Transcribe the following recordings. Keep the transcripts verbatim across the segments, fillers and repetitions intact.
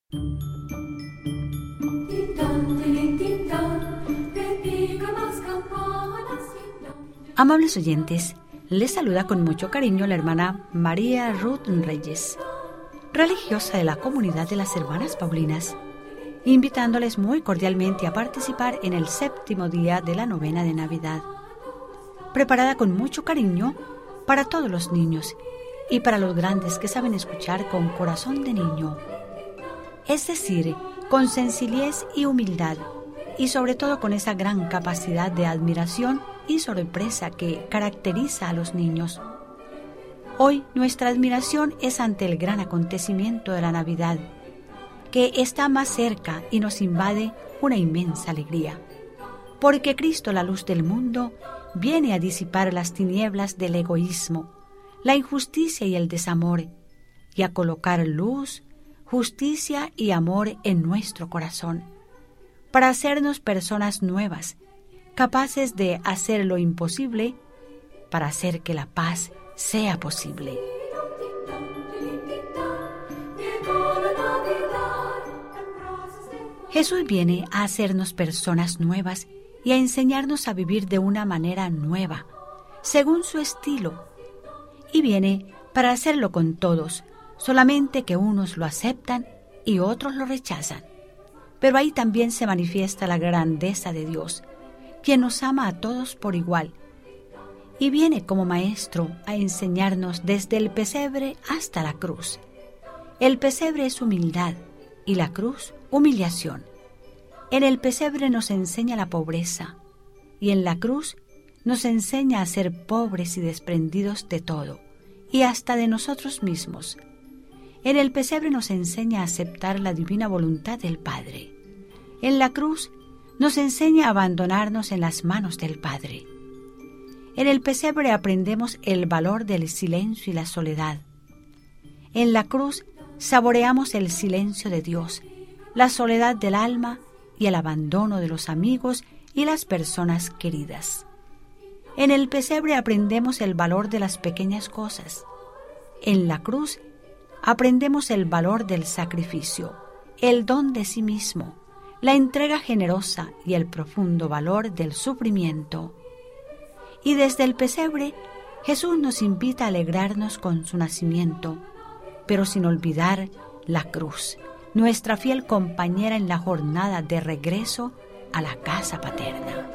Amables oyentes, les saluda con mucho cariño la hermana María Ruth Reyes, religiosa de la comunidad de las Hermanas Paulinas, invitándoles muy cordialmente a participar en el séptimo día de la novena de Navidad, preparada con mucho cariño para todos los niños y para los grandes que saben escuchar con corazón de niño, es decir, con sencillez y humildad, y sobre todo con esa gran capacidad de admiración y sorpresa que caracteriza a los niños. Hoy nuestra admiración es ante el gran acontecimiento de la Navidad, que está más cerca y nos invade una inmensa alegría, porque Cristo, la luz del mundo, viene a disipar las tinieblas del egoísmo, la injusticia y el desamor, y a colocar luz, justicia y amor en nuestro corazón, para hacernos personas nuevas, capaces de hacer lo imposible para hacer que la paz sea posible. Jesús viene a hacernos personas nuevas y a enseñarnos a vivir de una manera nueva, según su estilo, y viene para hacerlo con todos, solamente que unos lo aceptan y otros lo rechazan. Pero ahí también se manifiesta la grandeza de Dios, quien nos ama a todos por igual, y viene como maestro a enseñarnos desde el pesebre hasta la cruz. El pesebre es humildad y la cruz, humillación. En el pesebre nos enseña la pobreza, y en la cruz nos enseña a ser pobres y desprendidos de todo, y hasta de nosotros mismos. En el pesebre nos enseña a aceptar la divina voluntad del Padre. En la cruz nos enseña a abandonarnos en las manos del Padre. En el pesebre aprendemos el valor del silencio y la soledad. En la cruz saboreamos el silencio de Dios, la soledad del alma y el abandono de los amigos y las personas queridas. En el pesebre aprendemos el valor de las pequeñas cosas. En la cruz aprendemos el valor del sacrificio, el don de sí mismo, la entrega generosa y el profundo valor del sufrimiento. Y desde el pesebre, Jesús nos invita a alegrarnos con su nacimiento, pero sin olvidar la cruz, nuestra fiel compañera en la jornada de regreso a la casa paterna.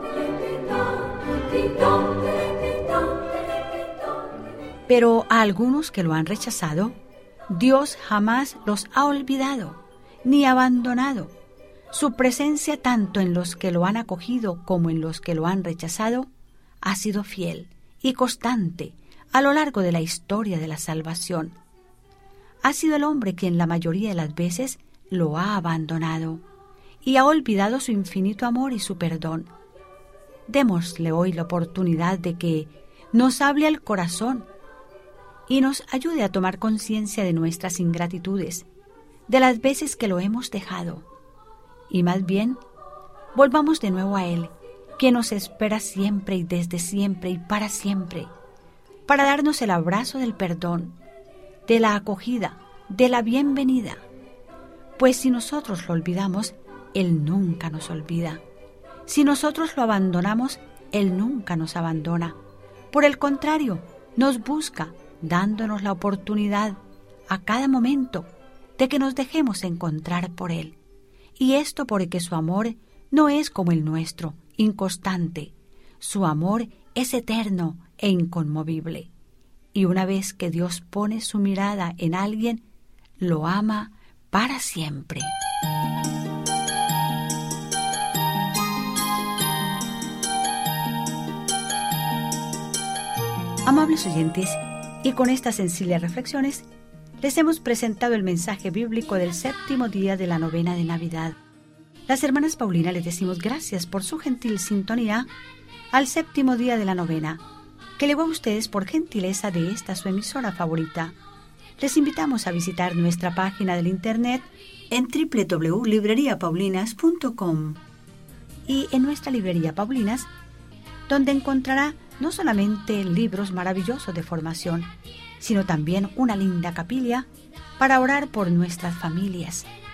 Pero a algunos que lo han rechazado, Dios jamás los ha olvidado ni abandonado. Su presencia, tanto en los que lo han acogido como en los que lo han rechazado, ha sido fiel y constante a lo largo de la historia de la salvación. Ha sido el hombre quien la mayoría de las veces lo ha abandonado y ha olvidado su infinito amor y su perdón. Démosle hoy la oportunidad de que nos hable al corazón y nos ayude a tomar conciencia de nuestras ingratitudes, de las veces que lo hemos dejado, y más bien, volvamos de nuevo a Él, que nos espera siempre y desde siempre y para siempre, para darnos el abrazo del perdón, de la acogida, de la bienvenida. Pues si nosotros lo olvidamos, Él nunca nos olvida. Si nosotros lo abandonamos, Él nunca nos abandona. Por el contrario, nos busca, dándonos la oportunidad a cada momento de que nos dejemos encontrar por Él. Y esto porque su amor no es como el nuestro, inconstante. Su amor es eterno e inconmovible. Y una vez que Dios pone su mirada en alguien, lo ama para siempre. Amables oyentes, y con estas sencillas reflexiones, les hemos presentado el mensaje bíblico del séptimo día de la novena de Navidad. Las hermanas Paulinas les decimos gracias por su gentil sintonía al séptimo día de la novena, que llegó a ustedes por gentileza de esta su emisora favorita. Les invitamos a visitar nuestra página del internet en doble u doble u doble u punto librería paulinas punto com y en nuestra librería Paulinas, donde encontrará no solamente libros maravillosos de formación, sino también una linda capilla para orar por nuestras familias,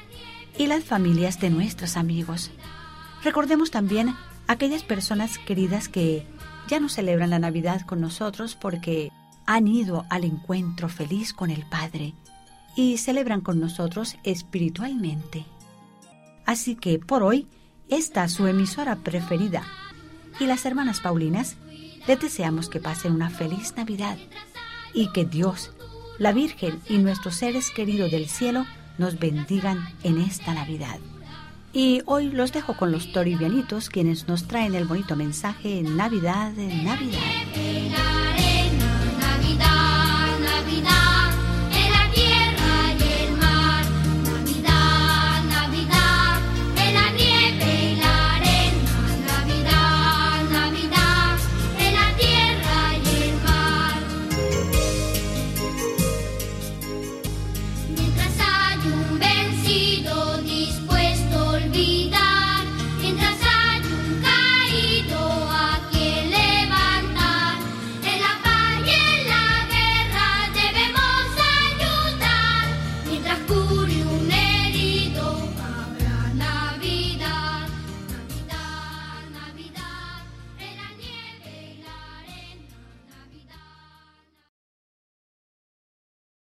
y las familias de nuestros amigos. Recordemos también aquellas personas queridas que ya no celebran la Navidad con nosotros porque han ido al encuentro feliz con el Padre y celebran con nosotros espiritualmente. Así que por hoy, esta es su emisora preferida y las hermanas Paulinas les deseamos que pasen una feliz Navidad y que Dios, la Virgen y nuestros seres queridos del cielo nos bendigan en esta Navidad. Y hoy los dejo con los toribianitos, quienes nos traen el bonito mensaje Navidad, Navidad.